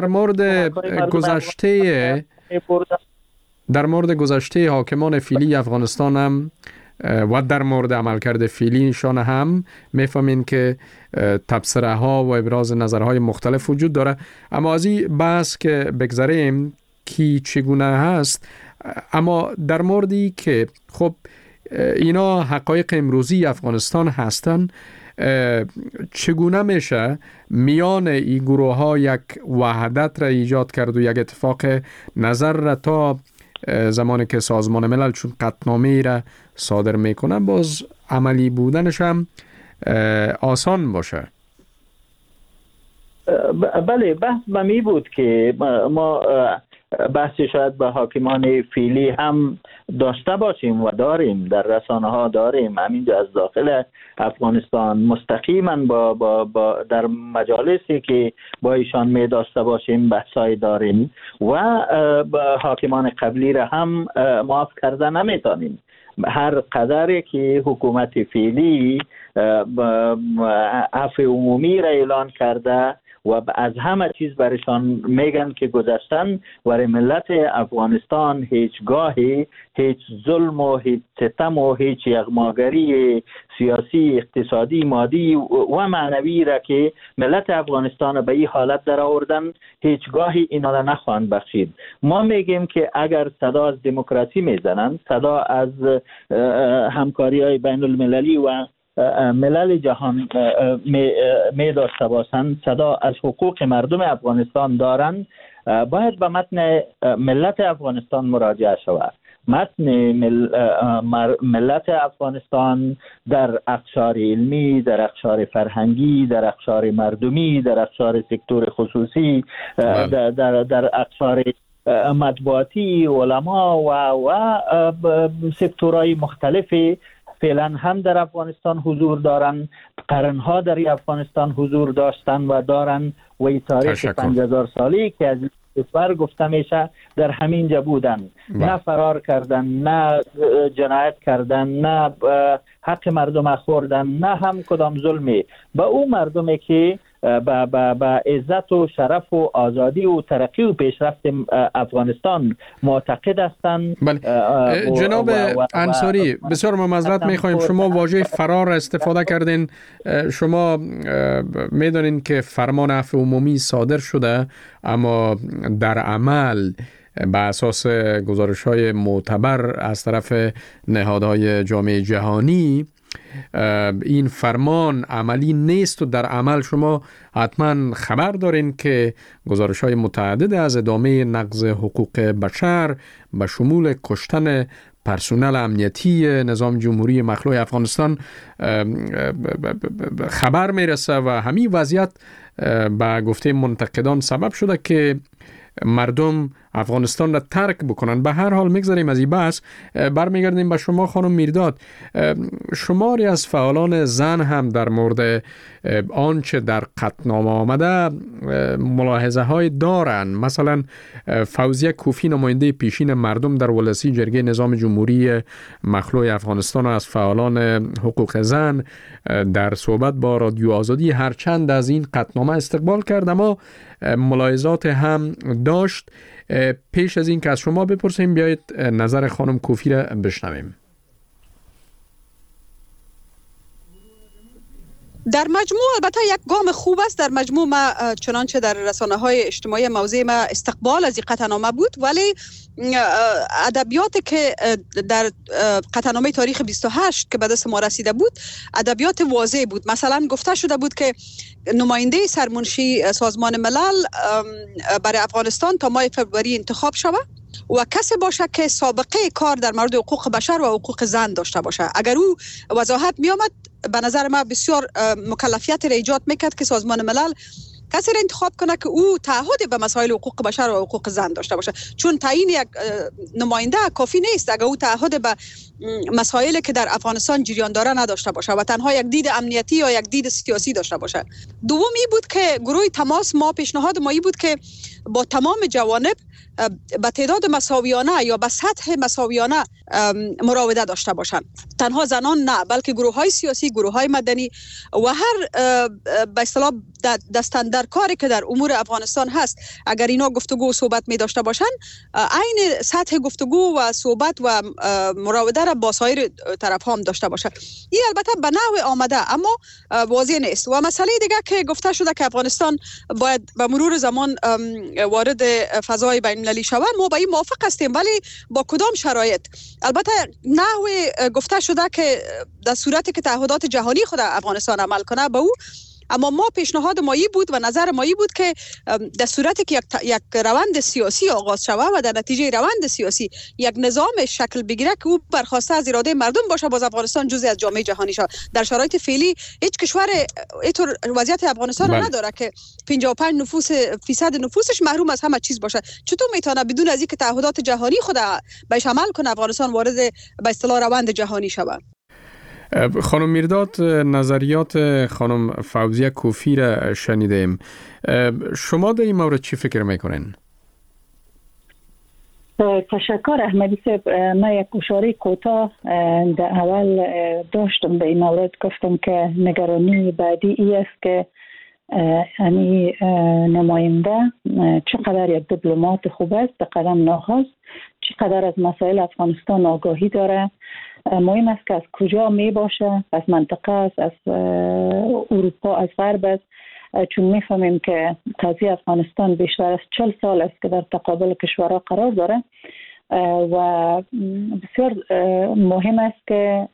مورد گذشته حاکمان فعلی افغانستان هم و در مورد عملکرد فعلیشان هم میفهمین که تبصره ها و ابراز نظرهای مختلف وجود داره. اما از این بحث که بگذاریم کی چگونه هست، اما در موردی که خب اینا حقایق امروزی افغانستان هستن، چگونه میشه میان این گروه ها یک وحدت را ایجاد کرد و یک اتفاق نظر را تا زمانی که سازمان ملل چون قطعنامه را صادر میکنه باز عملی بودنش هم آسان باشه؟ بله، بحث می بود که ما بحث شاید به حاکمان فعلی هم داشته باشیم و داریم، در رسانه ها داریم، همینجا از داخل افغانستان مستقیما با در مجالسی که با ایشان می داشته باشیم بحثای داریم و حاکمان قبلی را هم معاف کرده نمیتونیم. هر قدری که حکومت فعلی عفو عمومی را اعلان کرده و از همه چیز برشان میگن که گذشتن و ملت افغانستان هیچگاهی هیچ ظلم و هیچ ستم و هیچ یغماگری سیاسی، اقتصادی، مادی و معنوی را که ملت افغانستان به این حالت در آوردن هیچگاهی اینا را نخواهند بخشید. ما میگیم که اگر صدا از دموکراسی میزنند، صدا از همکاری های بین المللی و ملل جهان می داشته باشند، صدا از حقوق مردم افغانستان دارند، باید به متن ملت افغانستان مراجعه شود. متن ملت افغانستان در اقشار علمی، در اقشار فرهنگی، در اقشار مردمی، در اقشار سکتور خصوصی، در اقشار مطبوعاتی، علما و سکتورهای مختلفی فعلا هم در افغانستان حضور دارن، قرنها در افغانستان حضور داشتن و دارن و این تاریخ 5000 سالی که از کشور گفته میشه در همین جا بودن، نه فرار کردن، نه جنایت کردن، نه حق مردم خوردن، نه هم کدام ظلمی به اون مردمی که با عزت و شرف و آزادی و ترقی و پیشرفت افغانستان معتقد هستند. جناب انصاری بسیار معذرت میخوایم، شما واژه فرار استفاده کردین. شما میدونین که فرمان عفو عمومی صادر شده، اما در عمل به اساس گزارش‌های معتبر از طرف نهادهای جامعه جهانی این فرمان عملی نیست و در عمل شما حتما خبر دارین که گزارش‌های متعدد از ادامه نقض حقوق بشر به شمول کشتن پرسنل امنیتی نظام جمهوری مخلوع افغانستان خبر میرسه و همین وضعیت به گفته منتقدان سبب شده که مردم افغانستان را ترک بکنن. به هر حال میگذاریم از این بحث، برمیگردیم به شما خانم میرداد. شماری از فعالان زن هم در مورد آنچه در قطعنامه آمده ملاحظه های دارن. مثلا فوزیه کوفی نماینده پیشین مردم در ولسی جرگه نظام جمهوری مخلوع افغانستان از فعالان حقوق زن در صحبت با رادیو آزادی هرچند از این قطعنامه استقبال کرد اما ملاحظات هم داشت. پیش از این که از شما بپرسیم بیایید نظر خانم کوفی را بشنویم. در مجموع البته یک گام خوب است. در مجموع ما چنانچه در رسانه‌های اجتماعی موضوع ما استقبال از این قطعنامه بود، ولی ادبیاتی که در قطعنامه تاریخ 28 که به دست ما رسیده بود ادبیات واضح بود. مثلا گفته شده بود که نماینده سرمنشی سازمان ملل برای افغانستان تا ماه فوریه انتخاب شود و کسی باشه که سابقه کار در مورد حقوق بشر و حقوق زن داشته باشه. اگر او وضاحت می آمد به نظر من بسیار مکلفیت را ایجاد میکرد که سازمان ملل کسی را انتخاب کنه که او تعهد به مسائل حقوق بشر و حقوق زن داشته باشه، چون تعیین یک نماینده کافی نیست اگر او تعهد به مسائلی که در افغانستان جریان داره نداشته باشه و تنها یک دید امنیتی یا یک دید سیاسی داشته باشه. دومی بود که گروه تماس ما پیشنهاد مایی بود که با تمام جوانب به تعداد مساویانه یا به سطح مساویانه مراوده داشته باشند. تنها زنان نه، بلکه گروه های سیاسی، گروه های مدنی و هر به اصطلاح دستاندرکاری که در امور افغانستان هست، اگر اینا گفتگو و صحبت می داشته باشند، عین سطح گفتگو و صحبت و مراوده را با سایر طرف هم داشته باشند. این البته به نحو آمده اما واضح نیست. و مسئله دیگه که گفته شده که افغانستان باید به مرور زمان وارد فضای بین المللی شود، ما با این موافق هستیم، ولی با کدام شرایط؟ البته نحو گفته شده که در صورتی که تعهدات جهانی خود افغانستان عمل کنه به او، اما ما پیشنهاد مایی بود و نظر مایی بود که در صورتی که یک روند سیاسی آغاز شود و در نتیجه روند سیاسی یک نظام شکل بگیره که او برخواسته از اراده مردم باشه، باز افغانستان جزئی از جامعه جهانی شود. در شرایط فعلی هیچ کشور اینطور وضعیت افغانستان رو نداره که 55% نفوسش محروم از همه چیز باشه. چطور میتونه بدون از اینکه تعهدات جهانی خود بهش عمل کنه افغانستان وارد به اصطلاح روند جهانی شود؟ خانم میرداد، نظریات خانم فوزیه کوفی را شنیدیم. شما در این مورد چی فکر میکنین؟ تشکر احمدی صاحب. من یک اشاره کوتاه در اول داشتم به این مورد، گفتم که نگرانی بعدی ای است که نماینده چقدر یک دیپلمات خوب است به قدم ناخواست، چقدر از مسائل افغانستان آگاهی داره. مهم است که از کجا می باشه، از منطقه است، از اروپا، از غرب است، چون میفهمیم که قضیه افغانستان بیشتر از 40 سال است که در تقابل کشورها قرار داره و بسیار مهم است که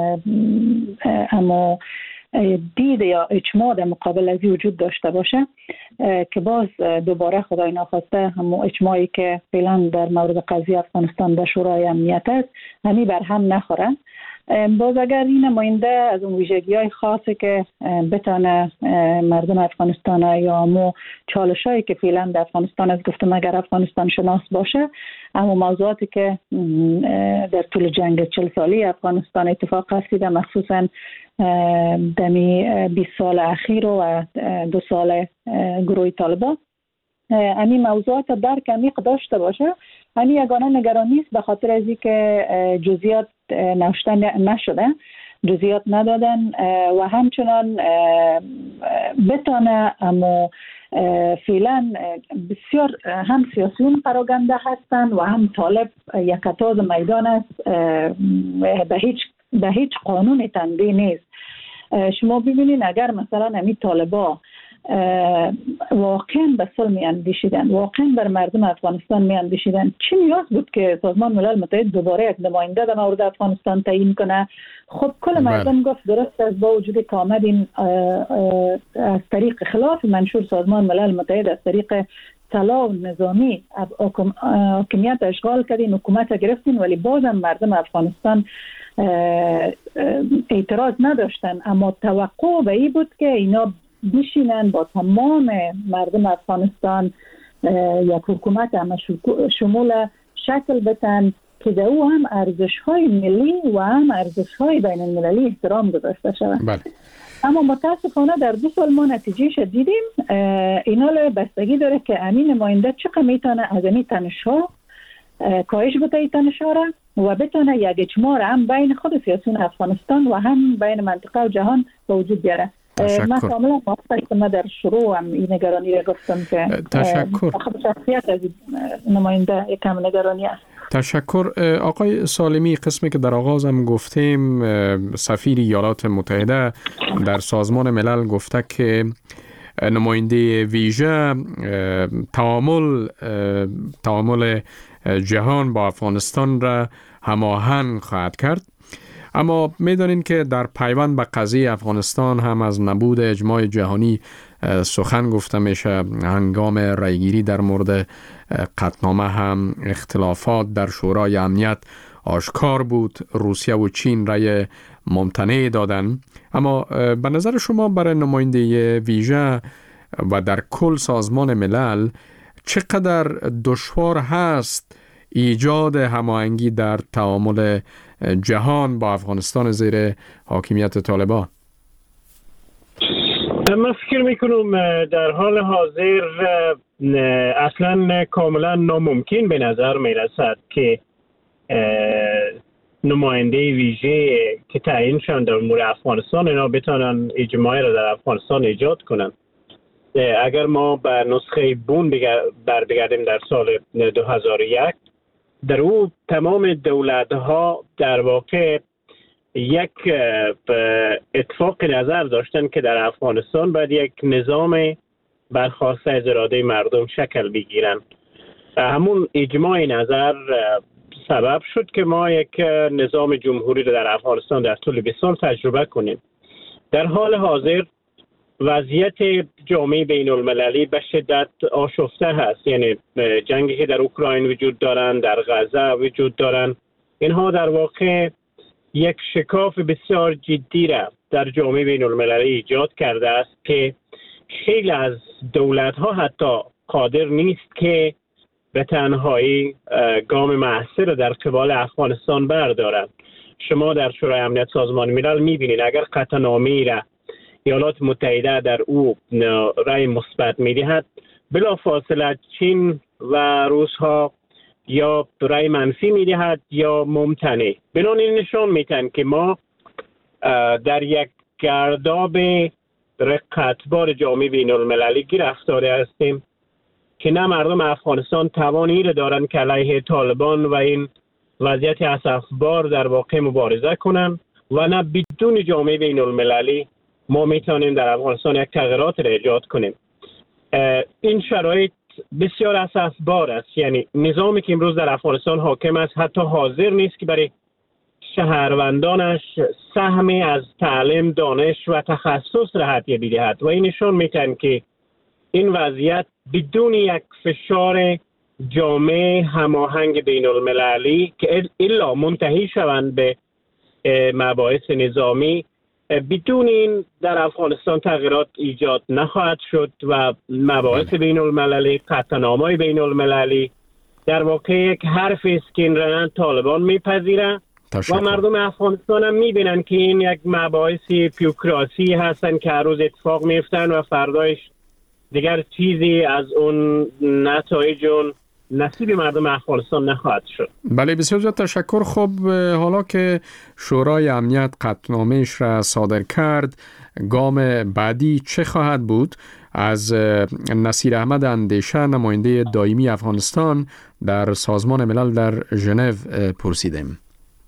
اما دید یا اجماع در مقابل از وجود داشته باشه که باز دوباره خدای ناخواسته همون اجماعی که فعلا در مورد قضیه افغانستان در شورای امنیت است همی بر هم نخورن. باز اگر این نماینده از اون ویژگی‌های خاصی که بتونه مردم افغانستان یا مو چالشایی که فعلا در افغانستان از گفتم اگر افغانستان شناس باشه، اما موضوعاتی که در طول جنگ 40 سالی افغانستان اتفاق افتاده، مخصوصا دمی 20 سال اخیر و 2 سال گروه طالبان، همین موضوعات درک عمیق داشته باشه. همین یگانه نگرانی است، به خاطر از اینکه جزئیات نوشته نشده، جزئیات ندادن و همچنان بتانه اما فعلا بسیار هم سیاسیون پراگنده هستند و هم طالب یک تاز میدان است، به هیچ قانون تنبیه نیست. شما ببینید اگر مثلا همین طالبا واقعا به صلح می اندیشیدن، واقعا بر مردم افغانستان می اندیشیدن، چه نیاز بود که سازمان ملل متحد دوباره یک نماینده در مورد افغانستان تعیین کنه؟ خب کل مردم گفت درست است، با وجودی که آمدین از طریق خلاف منشور سازمان ملل متحد، از طریق طلا نظامی حاکمیت اشغال کردین، حکومت گرفتین، ولی بازم مردم افغانستان اعتراض نداشتن. اما توقع به این بود که اینا بشینن با تمام مردم افغانستان یک حکومت همه شمول شکل بتن که در او هم ارزش‌های ملی و هم ارزش‌های بین المللی احترام گذاشته شود. بله. اما متاسفانه در 2 سال ما نتیجهش دیدیم. اینا بستگی داره که امین نماینده چقدر میتونه از این تنش‌ها کاهش بده این تنش‌ها را و بتونه یک اجماع هم بین خود سیاسیون افغانستان و هم بین منطقه و جهان به وجود بیاره. من کاملا موافقم. در شروع هم این نگرانی را گفتم که تشکر. شخصیت از نماینده یکم نگرانی است. تشکر. آقای سالمی، قسمی که در آغاز هم گفتیم، سفیر ایالات متحده در سازمان ملل گفته که نماینده ویژه تعامل جهان با افغانستان را هماهنگ خواهد کرد. اما می‌دانید که در پیوند به قضیه افغانستان هم از نبود اجماع جهانی سخن گفته میشه. هنگام رایگیری در مورد قطعنامه هم اختلافات در شورای امنیت آشکار بود. روسیه و چین رأی ممتنع دادن. اما به نظر شما برای نماینده ویژه و در کل سازمان ملل چقدر دشوار هست ایجاد هماهنگی در تعامل جهان با افغانستان زیر حاکمیت طالبان؟ من فکر میکنم در حال حاضر اصلا کاملا ناممکن به نظر میرسد که نماینده ویژه که تعیین شدن در امور افغانستان اینا بتونن اجماعی را در افغانستان ایجاد کنن. اگر ما به نسخه بون بگردیم در سال 2001 در او تمام دولت ها در واقع یک اتفاق نظر داشتن که در افغانستان باید یک نظام برخواسته از اراده مردم شکل بگیرن. همون اجماع نظر سبب شد که ما یک نظام جمهوری رو در افغانستان در طول 20 سال تجربه کنیم. در حال حاضر وضعیت جامعه بین المللی به شدت آشفته هست. یعنی جنگی که در اوکراین وجود دارن، در غزه وجود دارن، اینها در واقع یک شکاف بسیار جدی را در جامعه بین المللی ایجاد کرده است که خیلی از دولت ها حتی قادر نیست که به تنهایی گام موثر در قبال افغانستان بردارند. شما در شورای امنیت سازمان ملل میبینید اگر قطعنامه‌ای را ایالات متحده در او رأی مثبت میدهد، بلافاصله چین و روس ها یا رأی منفی میدهد یا ممتنع. بنابراین نشان میتن که ما در یک گرداب رقتبار جامعه بین المللی گرفتار هستیم که نه مردم افغانستان توانی را دارن که علیه طالبان و این وضعیت اسفبار در واقع مبارزه کنن و نه بدون جامعه بین المللی ما میتونیم در افغانستان یک تغییرات را ایجاد کنیم. این شرایط بسیار اسفبار است. یعنی نظامی که امروز در افغانستان حاکم است حتی حاضر نیست که برای شهروندانش سهمی از تعلیم، دانش و تخصص را هدیه بدهد و این نشان میتن که این وضعیت بدون یک فشار جامع هماهنگ بین المللی که الا منتهی شوند به مباحث نظامی، بدون این در افغانستان تغییرات ایجاد نخواهد شد و مباحث بین المللی، قطعنامه‌های بین المللی در واقع یک حرف است که این رنان طالبان میپذیرن و مردم افغانستان هم میبینن که این یک مباحث بیوکراسی هستن که هر روز اتفاق میفتن و فردایش دیگر چیزی از اون نتایج اون نصیب مردم افغانستان نخواهد شد. بله، بسیار زیاد تشکر. خب حالا که شورای امنیت قطعنامه‌اش را صادر کرد، گام بعدی چه خواهد بود؟ از نصیر احمد اندیشه، نماینده دائمی افغانستان در سازمان ملل در ژنو پرسیدیم.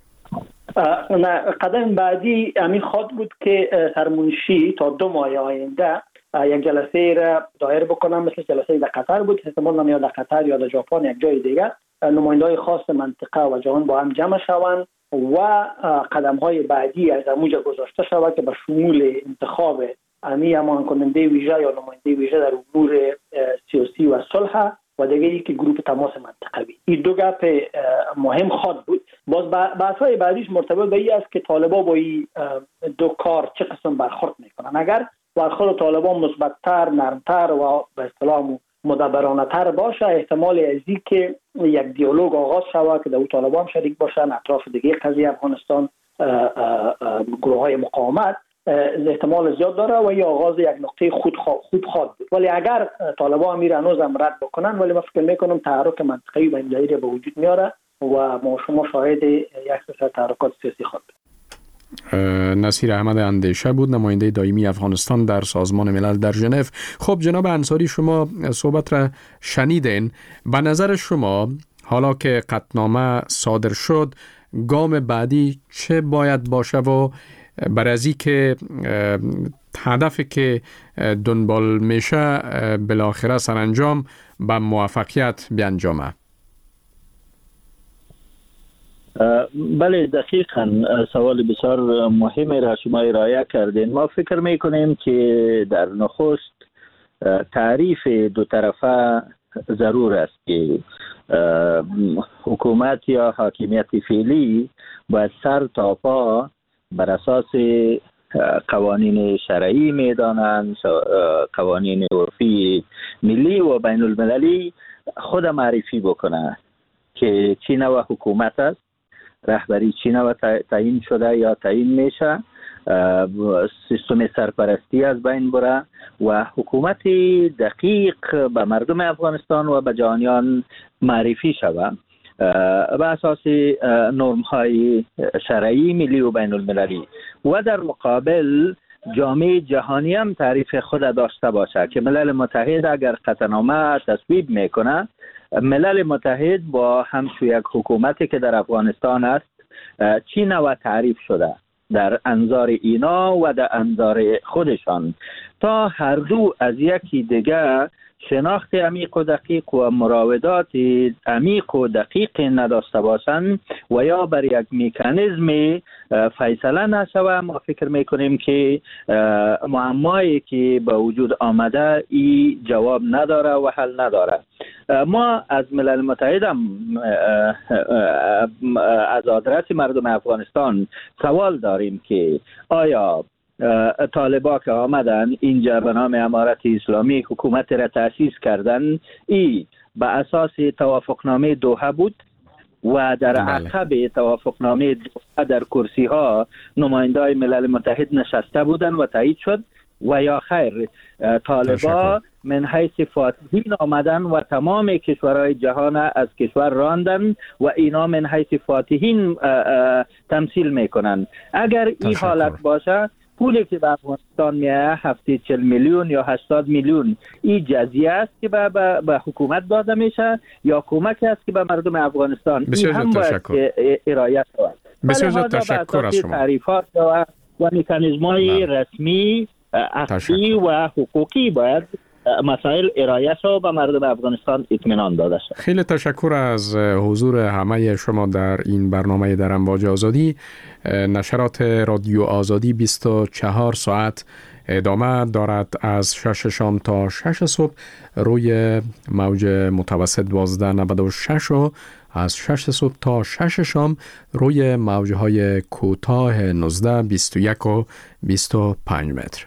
قدم بعدی همین خواهد بود که سرمنشی تا 2 ماه آینده یک جلسه را دایر بکنم، مثل جلسه در قطر بود، احتمال یا در قطر یا در ژاپن یک جای دیگر نماینده‌های خاص منطقه و جهان با هم جمع شوند و قدم‌های بعدی از موجه گذاشته شود که به شمول انتخاب همان کننده ویژه یا نماینده ویژه در امور سیاسی و صلح و دیگری که گروه تماس منطقوی. این دو گپ مهم خواهد بود. باز بحث‌های بعدیش مرتبط به این است که طالبان با این دو کار چه قسم برخورد میکنن. اگر برخورد طالبان مثبت‌تر، نرمتر و به اصطلاح مدبرانه‌تر باشه، احتمال ازی که یک دیالوگ آغاز شود که در طالبان شریک باشن اطراف دیگه قضیه افغانستان، گروه‌های مقاومت، احتمال زیاد داره و یا آغاز یک نقطه خوب خواهد بود. ولی اگر طالبان میره هنوزم رد بکنن، ولی من فکر میکنم تحرک منطقه‌ای و این دایره به وجود میاره و ما شما شاهد یک سلسله تحرکات سیاسی خواهد بود. نصیر احمد اندیشه بود، نماینده دائمی افغانستان در سازمان ملل در ژنو. خب جناب انصاری، شما صحبت را شنیدین. به نظر شما حالا که قطعنامه صادر شد، گام بعدی چه باید باشه و برای که هدفی که دنبال میشه بالاخره سرانجام به موفقیت بیانجامه؟ بله، دقیقاً سوال بسیار مهمی را شما ارائه کردین. ما فکر میکنیم که در نخست تعریف دو طرفه ضرور است که حکومت یا حاکمیت فعلی باید سر تا پا بر اساس قوانین شرعی میدانند، قوانین عرفی ملی و بین المللی خود معرفی بکنه که چی نوع حکومت است، رهبری چی نوع تعیین شده یا تعیین میشه، سیستم سرپرستی از بین بره و حکومت دقیق به مردم افغانستان و به جهانیان معرفی شود به اساس نرم های شرعی ملی و بین المللی و در مقابل جامعه جهانی هم تعریف خود داشته باشه که ملل متحد اگر قطعنامه تصویب میکنه، ملل متحد با همچون یک حکومتی که در افغانستان است چی نوع تعریف شده در انظار اینا و در انظار خودشان، تا هر دو از یکی دیگر شناخت عمیق و دقیق و مراودات عمیق و دقیق نداشته باشند و یا بر یک مکانیزم فیصله نشوه. ما فکر میکنیم که معمایی که به وجود آمده ای جواب نداره و حل نداره. ما از ملل متحد هم از آدرس مردم افغانستان سوال داریم که آیا طالبا که آمدن اینجا به نام امارت اسلامی حکومت را تأسیس کردن، ای به اساس توافقنامه دوحه بود و در عقب توافقنامه دوحه در کرسی ها نمایندای ملل متحد نشسته بودن و تایید شد، و یا خیر طالبا من حیث فاتحین آمدن و تمام کشورهای جهان از کشور راندن و اینا من حیث فاتحین تمثیل میکنن. اگر این حالت باشه، پولی که به افغانستان میایه 70 میلیون یا 80 میلیون این جزیه است که به حکومت داده میشه یا کمک است که به مردم افغانستان؟ بسیار این هم باید ارائه شود. بسیار تشکر از شما. تعریفات و مکانیزم‌های رسمی عقلی و حقوقی باید مسائل ارائه شد و به مردم افغانستان اطمینان داده شد. خیلی تشکر از حضور همه شما در این برنامه در امواج آزادی. نشرات رادیو آزادی 24 ساعت ادامه دارد از 6 شام تا 6 صبح روی موج متوسط 1296 و از 6 صبح تا 6 شام روی موجهای کوتاه 19 21 و 25 متر.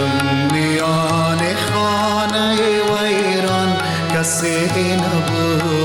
کسی نبود.